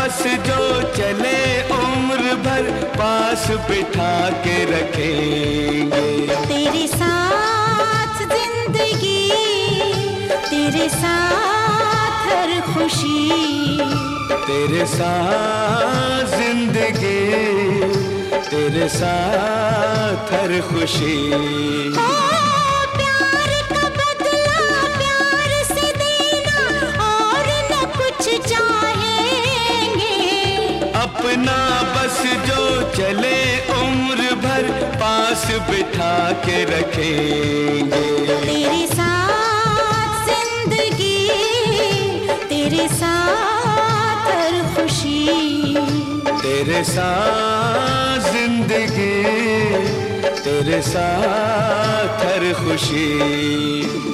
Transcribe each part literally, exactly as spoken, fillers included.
बस जो चले उम्र भर पास बिठा के रखेंगे। तेरे साथ जिंदगी, तेरे साथ हर खुशी, तेरे साथ जिंदगी, तेरे साथ हर खुशी। ओ प्यार का बदला प्यार से देना और न कुछ चाहेंगे। अपना बस जो चले उम्र भर पास बिठा के रखेंगे। तेरे साथ जिंदगी, तेरे साथ हर खुशी, तेरे साथ जिंदगी, तेरे साथ हर खुशी।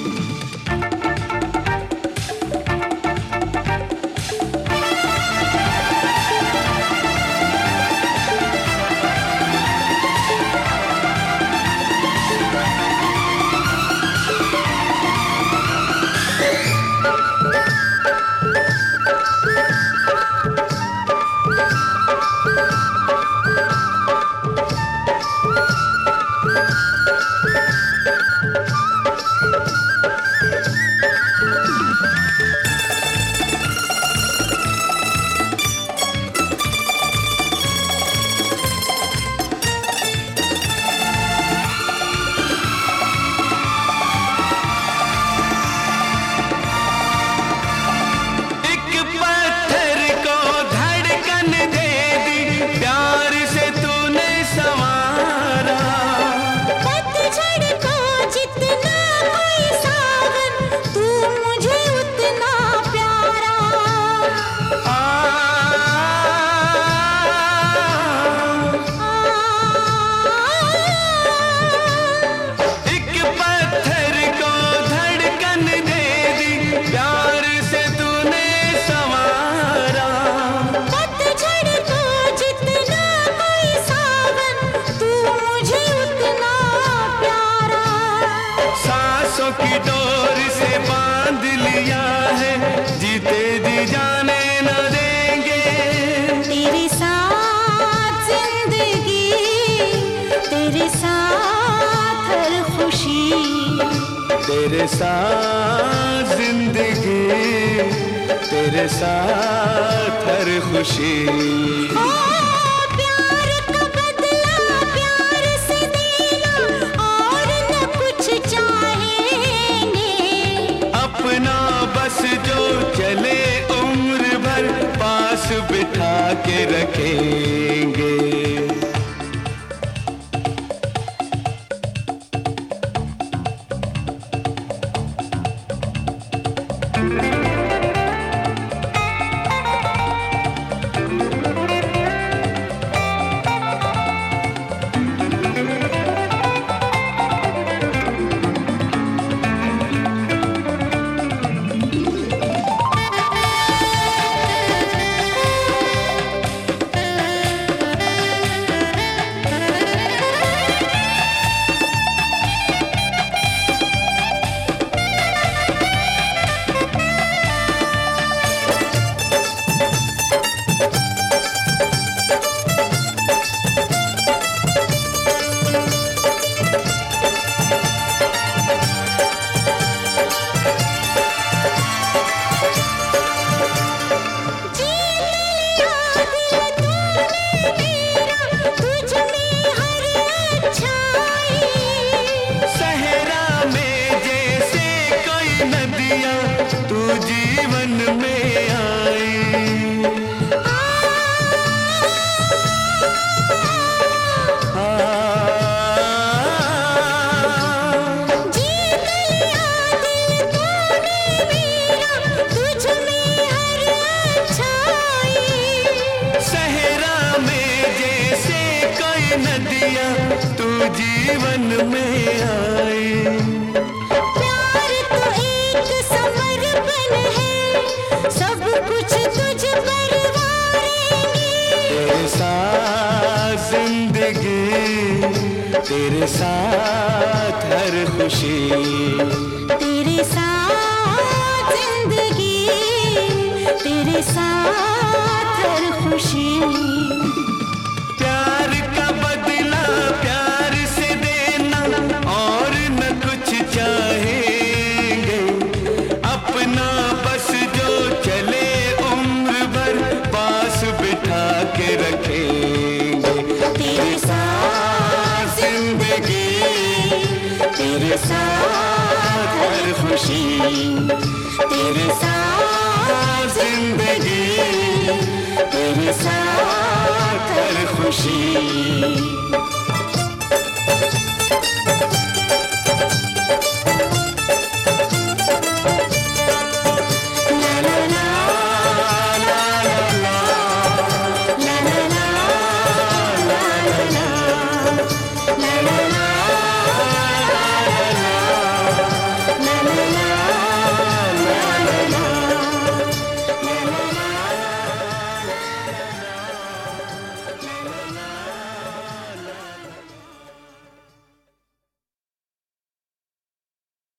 की डोर से बांध लिया है, जीते जी जाने न देंगे। तेरे साथ जिंदगी, तेरे साथ हर खुशी, तेरे साथ जिंदगी, तेरे साथ हर खुशी। बस जो चले उम्र भर पास बिठा के रखेंगे। तू जीवन में आई। प्यार तो एक समर्पण है, सब कुछ तुझ पर वारेंगे। तेरे साथ जिंदगी, तेरे साथ हर खुशी, तेरे साथ जिंदगी, तेरे साथ हर खुशी। प्यार का बदला प्यार से देना और न कुछ चाहेंगे, अपना बस जो चले उम्र भर पास बिठा के रखेंगे। तेरे साथ जिंदगी, तेरे साथ हर खुशी, तेरे साथ जिंदगी, तेरे साथ हर खुशी।